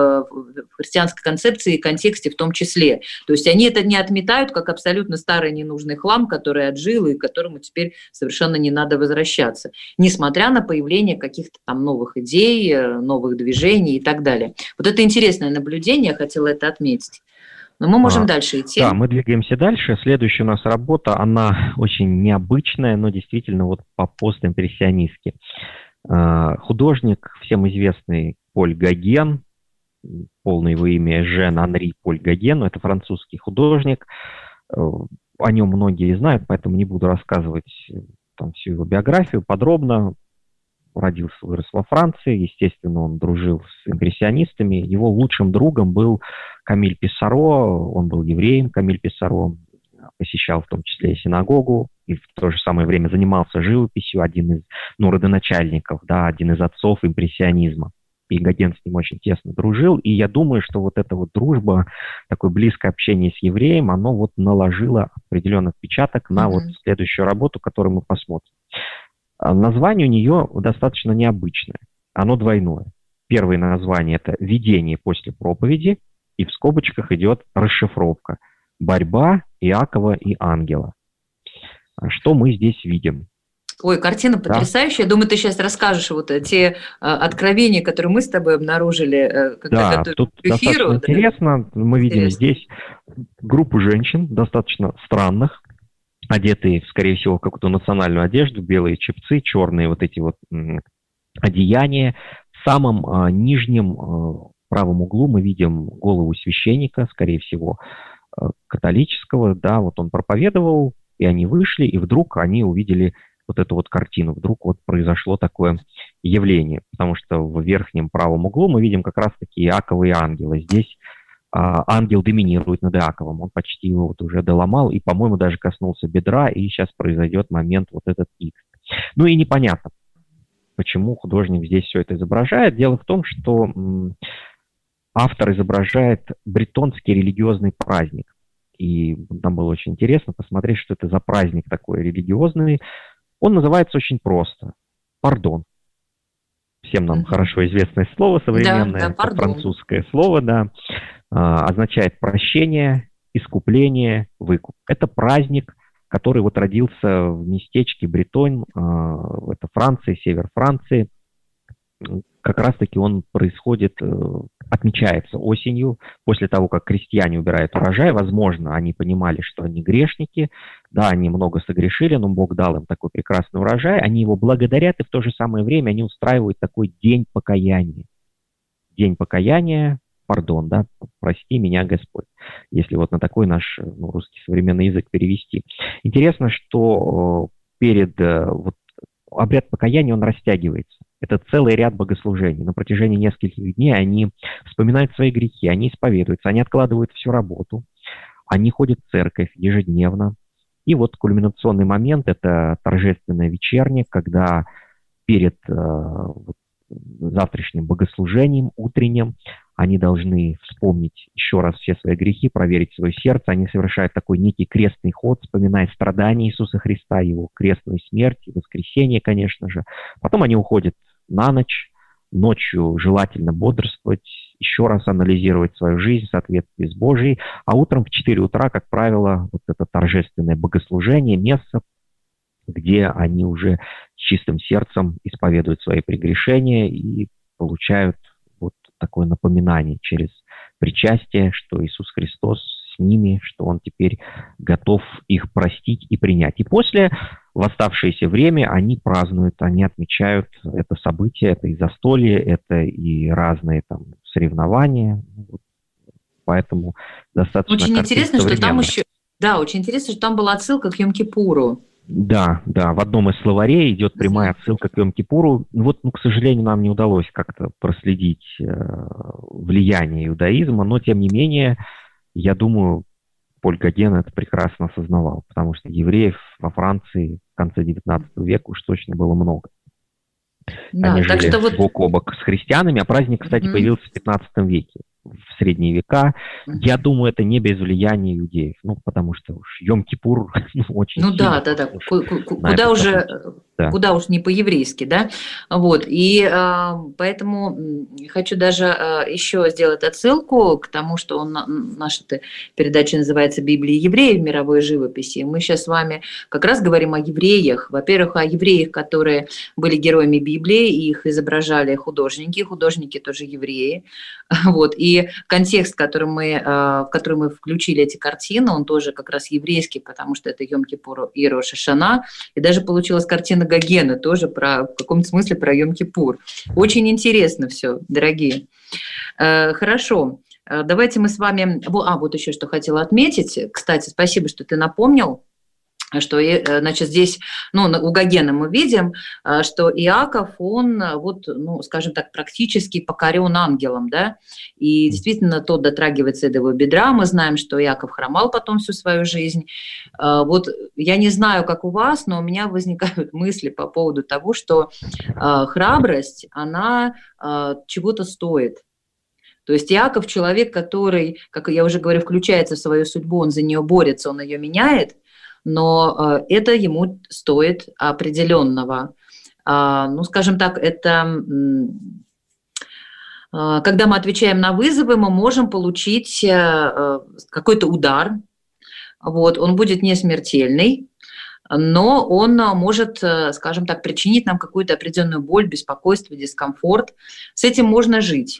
и контексте в том числе. То есть они это не отметают как абсолютно старый ненужный хлам, который отжил и к которому теперь совершенно не надо возвращаться, несмотря на появление каких-то там новых идей, новых движений и так далее. Вот это интересное наблюдение, я хотела это отметить. Но мы можем дальше идти. Да, мы двигаемся дальше. Следующая у нас работа, она очень необычная, но действительно вот по постимпрессионистски. Художник, всем известный Поль Гоген, полное его имя Жан-Анри Поль Гоген, это французский художник, о нем многие знают, поэтому не буду рассказывать там всю его биографию подробно. Родился, вырос во Франции, естественно, он дружил с импрессионистами. Его лучшим другом был Камиль Писсаро, он был евреем, Камиль Писсаро, посещал в том числе и синагогу, и в то же самое время занимался живописью, один из родоначальников, один из отцов импрессионизма. И Гоген с ним очень тесно дружил, и я думаю, что вот эта вот дружба, такое близкое общение с евреем, оно вот наложило определенный отпечаток на вот следующую работу, которую мы посмотрим. Название у нее достаточно необычное, оно двойное. Первое название – это «Видение после проповеди», и в скобочках идет расшифровка «Борьба Иакова и ангела». Что мы здесь видим? Ой, картина потрясающая. Я думаю, ты сейчас расскажешь вот те откровения, которые мы с тобой обнаружили, когда готовились тут к эфиру. Достаточно интересно. Мы видим здесь группу женщин, достаточно странных, одетые, скорее всего, в какую-то национальную одежду, белые чепцы, черные вот эти вот одеяния. В самом нижнем правом углу мы видим голову священника, скорее всего, католического. Вот он проповедовал, и они вышли, и вдруг они увидели вот эту вот картину. Вдруг вот произошло такое явление, потому что в верхнем правом углу мы видим как раз-таки Иакова и ангела. Здесь ангел доминирует над Иаковом, он почти его вот уже доломал и, по-моему, даже коснулся бедра, и сейчас произойдет момент вот этот X. И непонятно, почему художник здесь все это изображает. Дело в том, что автор изображает бретонский религиозный праздник. И нам было очень интересно посмотреть, что это за праздник такой религиозный. Он называется очень просто – пардон. Всем нам хорошо известное слово современное, французское слово, означает прощение, искупление, выкуп. Это праздник, который вот родился в местечке Бретонь, это Франция, север Франции. Как раз-таки он происходит, отмечается осенью, после того, как крестьяне убирают урожай. Возможно, они понимали, что они грешники, они много согрешили, но Бог дал им такой прекрасный урожай, они его благодарят, и в то же самое время они устраивают такой день покаяния. День покаяния, пардон, прости меня, Господь, если вот на такой наш русский современный язык перевести. Интересно, что перед обряд покаяния, он растягивается. Это целый ряд богослужений. На протяжении нескольких дней они вспоминают свои грехи, они исповедуются, они откладывают всю работу, они ходят в церковь ежедневно. И вот кульминационный момент – это торжественная вечерня, когда перед завтрашним богослужением утренним. Они должны вспомнить еще раз все свои грехи, проверить свое сердце. Они совершают такой некий крестный ход, вспоминая страдания Иисуса Христа, Его крестную смерть, воскресение, конечно же. Потом они уходят на ночь. Ночью желательно бодрствовать, еще раз анализировать свою жизнь в соответствии с Божией. А утром в 4 утра, как правило, вот это торжественное богослужение, место, где они уже с чистым сердцем исповедуют свои прегрешения и получают вот такое напоминание через причастие, что Иисус Христос с ними, что Он теперь готов их простить и принять. И после, в оставшееся время, они празднуют, они отмечают это событие, это и застолье, это и разные там соревнования. Поэтому достаточно очень интересно, что там еще... Да, очень интересно, что там была отсылка к Йом-Кипуру. Да, в одном из словарей идет прямая отсылка к Йом-Кипуру. Вот, к сожалению, нам не удалось как-то проследить влияние иудаизма, но, тем не менее, я думаю, Поль Гоген это прекрасно осознавал, потому что евреев во Франции в конце XIX века уж точно было много. Да, они так жили что вот... бок о бок с христианами, а праздник, кстати, появился в XV веке. В средние века. Я думаю, это не без влияния иудеев. Потому что уж Йом-Кипур очень сильно. Да. Куда уж не по-еврейски, да? Вот. И поэтому хочу даже еще сделать отсылку к тому, что наша передача называется «Библия евреев в мировой живописи». Мы сейчас с вами как раз говорим о евреях. Во-первых, о евреях, которые были героями Библии, и их изображали художники. Художники тоже евреи. Вот. И контекст, в который мы включили эти картины, он тоже как раз еврейский, потому что это Йом-Кипур и Рош ха-Шана. И даже получилась картина Гогена тоже в каком-то смысле про Йом-Кипур. Очень интересно все, дорогие. Хорошо. Давайте мы с вами... вот еще что хотела отметить. Кстати, спасибо, что ты напомнил, что, значит, здесь, у Гогена мы видим, что Иаков, он, скажем так, практически покорен ангелом, да, и действительно тот дотрагивается до его бедра, мы знаем, что Иаков хромал потом всю свою жизнь. Вот я не знаю, как у вас, но у меня возникают мысли по поводу того, что храбрость, она чего-то стоит. То есть Иаков человек, который, как я уже говорю, включается в свою судьбу, он за нее борется, он ее меняет, но это ему стоит определенного. Скажем так, это когда мы отвечаем на вызовы, мы можем получить какой-то удар. Вот, он будет не смертельный, но он может, скажем так, причинить нам какую-то определенную боль, беспокойство, дискомфорт. С этим можно жить.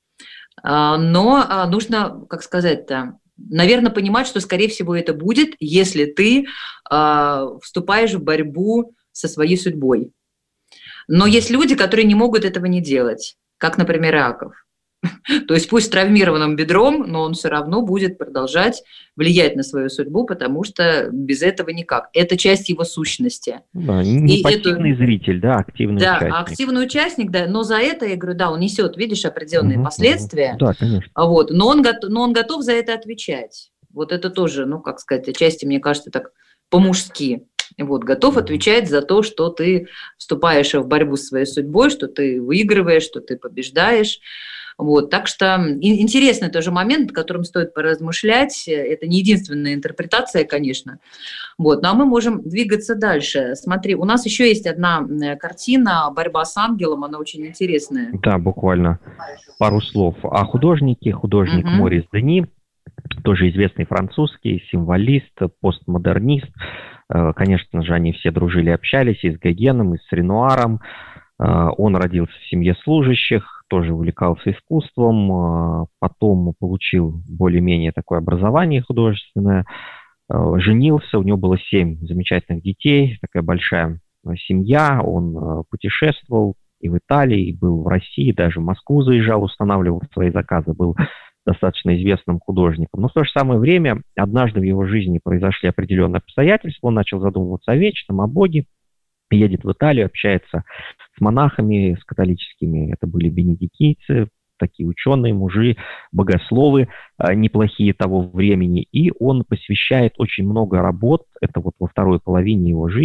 Но нужно, как сказать-то, наверное, понимать, что, скорее всего, это будет, если ты вступаешь в борьбу со своей судьбой. Но есть люди, которые не могут этого не делать, как, например, Иаков. То есть пусть с травмированным бедром, но он все равно будет продолжать влиять на свою судьбу, потому что без этого никак. Это часть его сущности. Да, не пассивный зритель, да, активный участник. Да, активный участник, да, но за это, я говорю, да, он несет, видишь, определенные последствия. Да, конечно. Вот, но он готов за это отвечать. Вот это тоже, как сказать, отчасти, мне кажется, так по-мужски. Вот, готов отвечать за то, что ты вступаешь в борьбу с своей судьбой, что ты выигрываешь, что ты побеждаешь. Вот, так что интересный тоже момент, над которым стоит поразмышлять. Это не единственная интерпретация, конечно. Вот, а мы можем двигаться дальше. Смотри, у нас еще есть одна картина «Борьба с ангелом», она очень интересная. Да, буквально пару слов о художнике. Художник Морис Дени, тоже известный французский символист, постмодернист. Конечно же, они все дружили, общались и с Гогеном, и с Ренуаром. Он родился в семье служащих, тоже увлекался искусством, потом получил более-менее такое образование художественное, женился, у него было 7 замечательных детей, такая большая семья, он путешествовал и в Италии, и был в России, даже в Москву заезжал, устанавливал свои заказы, был достаточно известным художником. Но в то же самое время однажды в его жизни произошли определенные обстоятельства, он начал задумываться о вечном, о Боге, едет в Италию, общается с монахами, с католическими, это были бенедиктинцы, такие ученые, мужи, богословы, неплохие того времени, и он посвящает очень много работ, это вот во второй половине его жизни,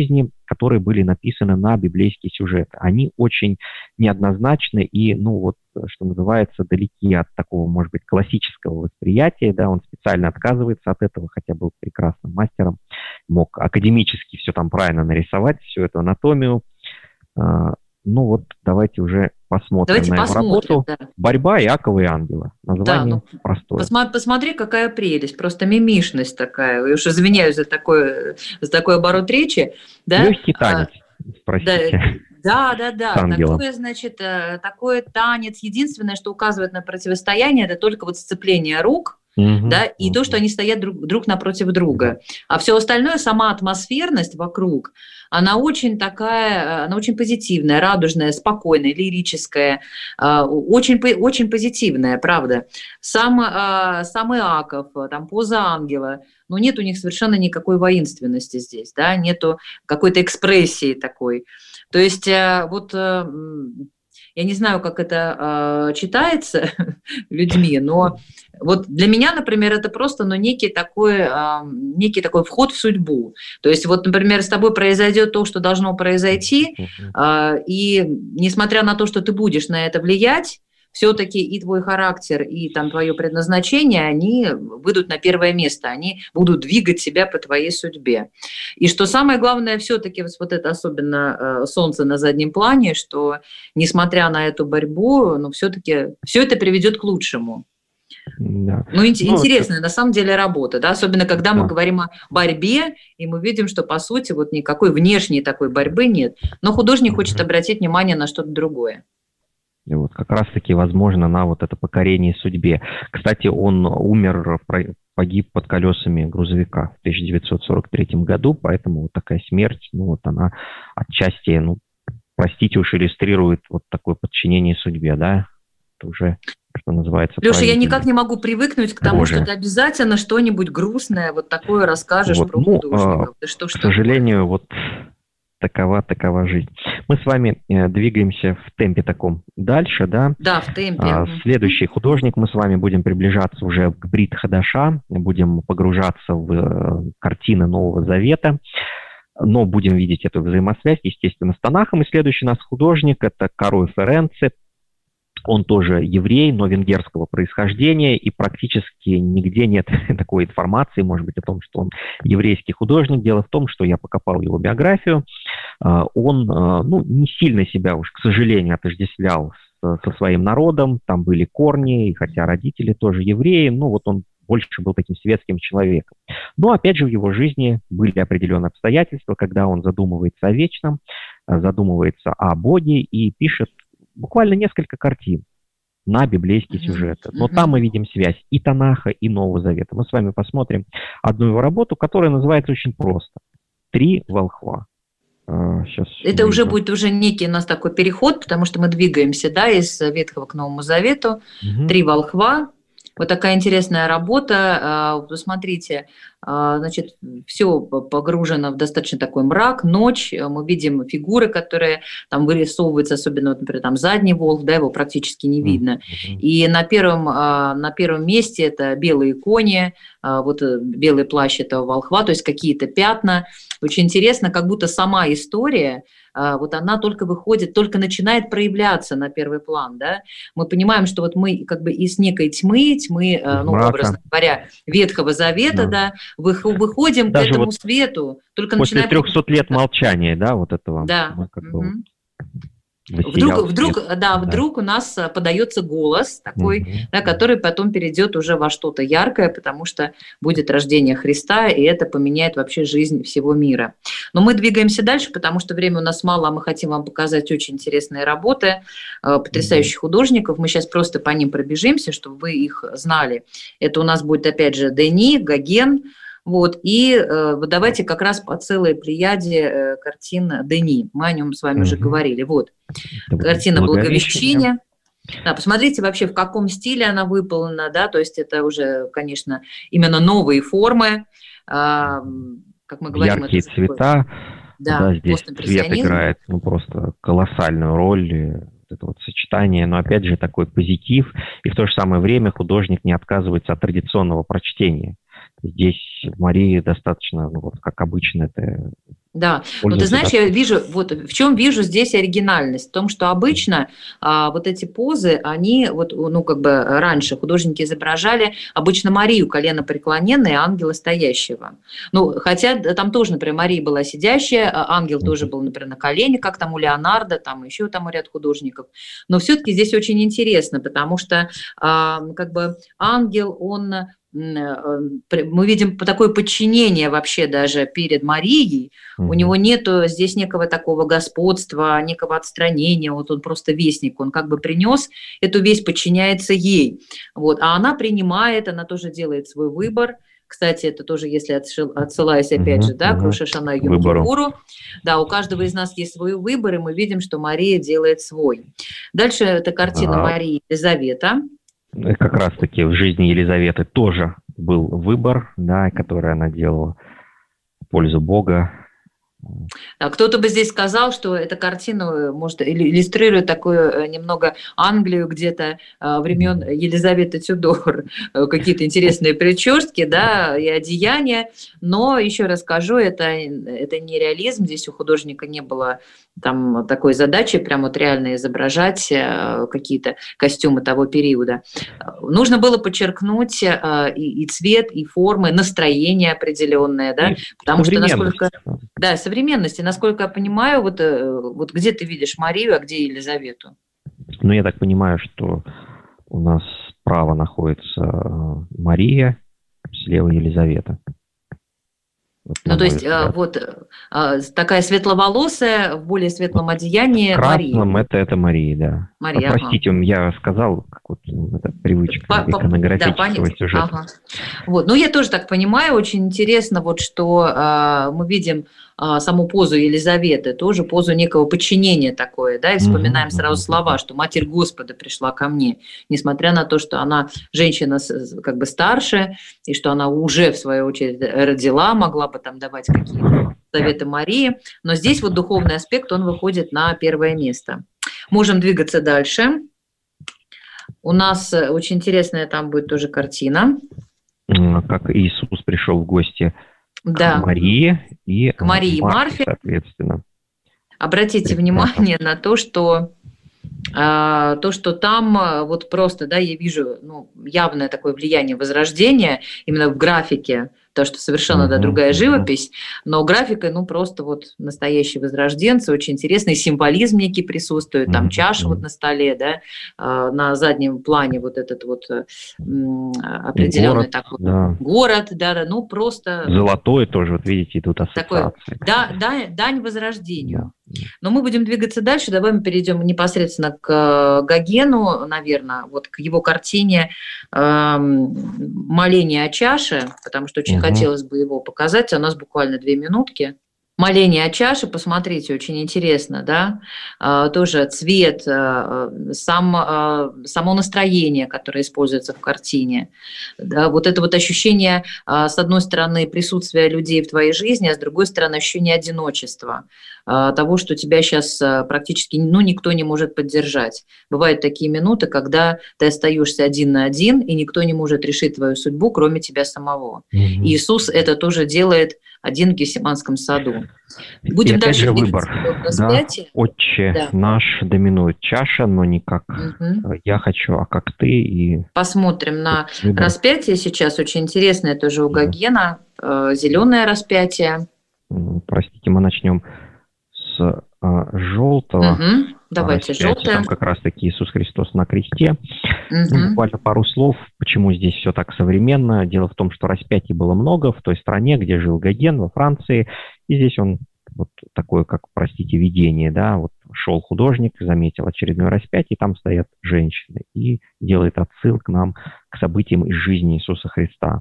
которые были написаны на библейский сюжет. Они очень неоднозначны и, что называется, далеки от такого, может быть, классического восприятия, да, он специально отказывается от этого, хотя был прекрасным мастером, мог академически все там правильно нарисовать, всю эту анатомию. Давайте уже посмотрим на его работу. Да. «Борьба Иакова и ангела». Название простое. Посмотри, какая прелесть, просто мимишность такая. Я уж извиняюсь за такой оборот речи. Да? Легкий танец, простите. Да. Такой танец. Единственное, что указывает на противостояние, это только вот сцепление рук, и то, что они стоят друг напротив друга. А все остальное, сама атмосферность вокруг, она очень позитивная, радужная, спокойная, лирическая, очень позитивная, правда. Сам Иаков, там поза ангела, нет у них совершенно никакой воинственности здесь, да, нету какой-то экспрессии такой. То есть я не знаю, как это читается людьми, но вот для меня, например, это просто некий такой вход в судьбу. То есть вот, например, с тобой произойдет то, что должно произойти, и несмотря на то, что ты будешь на это влиять, все-таки и твой характер, и там твое предназначение, они выйдут на первое место, они будут двигать себя по твоей судьбе. И что самое главное, все-таки вот это особенно солнце на заднем плане, что несмотря на эту борьбу, все-таки все это приведет к лучшему. Да. Интересная на самом деле работа, да? Особенно когда мы говорим о борьбе, и мы видим, что по сути вот никакой внешней такой борьбы нет, но художник хочет обратить внимание на что-то другое. И вот как раз-таки, возможно, на вот это покорение судьбе. Кстати, он погиб под колесами грузовика в 1943 году, поэтому вот такая смерть, она отчасти, простите уж, иллюстрирует вот такое подчинение судьбе, да? Это уже, что называется... Леша, я никак не могу привыкнуть к тому, что ты обязательно что-нибудь грустное вот такое расскажешь про художников. К сожалению, вот... Такова жизнь. Мы с вами двигаемся в темпе таком дальше, да? Да, в темпе. Следующий художник, мы с вами будем приближаться уже к Брит Хадаша, будем погружаться в картины Нового Завета, но будем видеть эту взаимосвязь, естественно, с Танахом. И следующий у нас художник – это Карой Ференце. Он тоже еврей, но венгерского происхождения, и практически нигде нет такой информации, может быть, о том, что он еврейский художник. Дело в том, что я покопал его биографию. Он не сильно себя уж, к сожалению, отождествлял со своим народом. Там были корни, и хотя родители тоже евреи, он больше был таким светским человеком. Но, опять же, в его жизни были определенные обстоятельства, когда он задумывается о вечном, задумывается о Боге и пишет буквально несколько картин на библейские сюжеты. Но там мы видим связь и Танаха, и Нового Завета. Мы с вами посмотрим одну его работу, которая называется очень просто «Три волхва». Это уже будет некий у нас такой переход, потому что мы двигаемся, из Ветхого к Новому Завету. «Три волхва». Вот такая интересная работа. Посмотрите, все погружено в достаточно такой мрак, ночь. Мы видим фигуры, которые там вырисовываются, особенно, например, там задний волк, его практически не видно. И на первом месте это белые кони, белый плащ этого волхва, то есть какие-то пятна. Очень интересно, как будто сама история, она только начинает проявляться на первый план, да. Мы понимаем, что мы как бы из некой тьмы, образно говоря, Ветхого Завета, выходим даже к этому свету. Только после 300 лет молчания, этого. Да. Вдруг у нас подается голос такой, который потом перейдет уже во что-то яркое, потому что будет рождение Христа, и это поменяет вообще жизнь всего мира. Но мы двигаемся дальше, потому что времени у нас мало, а мы хотим вам показать очень интересные работы потрясающих художников. Мы сейчас просто по ним пробежимся, чтобы вы их знали. Это у нас будет, опять же, Дени, Гоген. Давайте как раз по целой плеяде картин Дени. Мы о нем с вами уже говорили. Картина «Благовещение». Посмотрите вообще, в каком стиле она выполнена, то есть это уже, конечно, именно новые формы. Как мы говорим, яркие цвета. Здесь цвет играет просто колоссальную роль. Это сочетание, но опять же такой позитив. И в то же самое время художник не отказывается от традиционного прочтения. Здесь в Марии достаточно, как обычно, это Да, вот ты знаешь, я вижу, вот в чем вижу здесь оригинальность, в том, что обычно вот эти позы, они вот, ну, как бы раньше художники изображали обычно Марию коленопреклоненной, ангела стоящего. Ну, хотя там тоже, например, Мария была сидящая, ангел тоже был, например, на колене, как там у Леонардо, там еще там ряд художников. Но все-таки здесь очень интересно, потому что как бы ангел, он... мы видим такое подчинение вообще даже перед Марией, у него нету здесь некого такого господства, некого отстранения, вот он просто вестник, он как бы принес эту весть, подчиняется ей, вот, а она принимает, она тоже делает свой выбор. Кстати, это тоже, если отсылаясь опять же, да, к Рош ха-Шана и Йом-Кипуру, да, у каждого из нас есть свой выбор, и мы видим, что Мария делает свой. Дальше это картина Марии Елизавета. Как раз-таки в жизни Елизаветы тоже был выбор, да, который она делала в пользу Бога. Да, кто-то бы здесь сказал, что эта картина, может, иллюстрирует такую немного Англию где-то времен Елизаветы Тюдор, какие-то интересные прически, да, и одеяния, но еще раз скажу, это не реализм, здесь у художника не было там такой задачи прям вот реально изображать какие-то костюмы того периода. Нужно было подчеркнуть и цвет, и формы, настроение определенное, да, потому что насколько... Да, современности. Насколько я понимаю, вот где ты видишь Марию, а где Елизавету? Ну, я так понимаю, что у нас справа находится Мария, слева Елизавета. Вот, ну, то есть такая светловолосая, в более светлом одеянии красном это Мария, да. Мария, простите, я сказал, как вот это привычка иконографического сюжета. Ага. Вот, ну, я тоже так понимаю, очень интересно, вот что мы видим саму позу Елизаветы, тоже позу некого подчинения такое, да, и вспоминаем сразу слова, что Матерь Господа пришла ко мне, несмотря на то, что она женщина как бы старше, и что она уже, в свою очередь, родила, могла бы там давать какие-то советы Марии, но здесь вот духовный аспект, он выходит на первое место. Можем двигаться дальше. У нас очень интересная там будет тоже картина. Как Иисус пришел в гости к Марии и к Марии Марфе, соответственно. Обратите внимание на то, что там вот просто, да, я вижу явное такое влияние Возрождения именно в графике, то, что совершенно другая живопись, но графика, просто вот настоящие возрожденцы, очень интересный символизм некий присутствует, там чаша вот на столе, да, на заднем плане вот этот вот определенный город, да, просто... Золотой тоже, вот видите, тут ассоциации. Дань Возрождению. Но мы будем двигаться дальше, давай мы перейдем непосредственно к Гогену, наверное, вот к его картине «Моление о чаше», потому что очень хотелось бы его показать, у нас буквально 2 минутки. «Моление о чаше», посмотрите, очень интересно, да, тоже цвет, само настроение, которое используется в картине, да, вот это вот ощущение, с одной стороны, присутствия людей в твоей жизни, а с другой стороны, ощущение одиночества, того, что тебя сейчас практически никто не может поддержать. Бывают такие минуты, когда ты остаешься один на один, и никто не может решить твою судьбу, кроме тебя самого. И Иисус это тоже делает один в Гефсиманском саду. Будем дальше выбор. Да, Отче наш, доминует чаша, но не как я хочу, а как ты. И... Посмотрим на распятие сейчас. Очень интересное тоже у Гогена. Зеленое распятие. Простите, мы начнем с желтого. Давайте желтое. Там как раз-таки Иисус Христос на кресте. Буквально пару слов, почему здесь все так современно. Дело в том, что распятий было много в той стране, где жил Гоген, во Франции. И здесь он вот такое, как, простите, видение, да, вот шел художник, заметил очередное распятие, и там стоят женщины. И делает отсыл к нам, к событиям из жизни Иисуса Христа.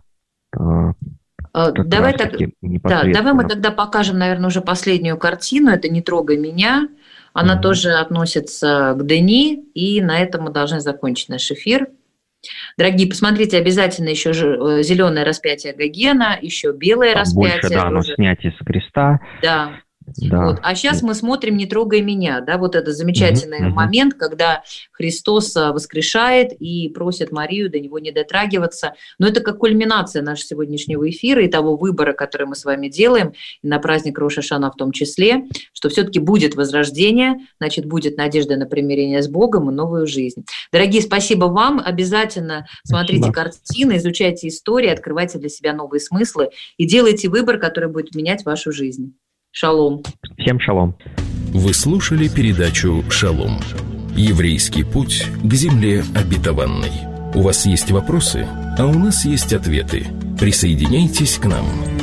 Давай мы тогда покажем, наверное, уже последнюю картину. Это «Не трогай меня». Она тоже относится к Дени, и на этом мы должны закончить наш эфир. Дорогие, посмотрите обязательно еще зеленое распятие Гогена, еще белое распятие. Больше, оно снятие с креста. Да. Да. Вот. А сейчас мы смотрим «Не трогай меня», да, вот это замечательный момент, когда Христос воскрешает и просит Марию до него не дотрагиваться. Но это как кульминация нашего сегодняшнего эфира и того выбора, который мы с вами делаем, и на праздник Рош ха-Шана в том числе, что все-таки будет возрождение, значит, будет надежда на примирение с Богом и новую жизнь. Дорогие, спасибо вам. Обязательно смотрите картины, изучайте истории, открывайте для себя новые смыслы и делайте выбор, который будет менять вашу жизнь. Шалом. Всем шалом. Вы слушали передачу «Шалом». Еврейский путь к земле обетованной. У вас есть вопросы, а у нас есть ответы. Присоединяйтесь к нам.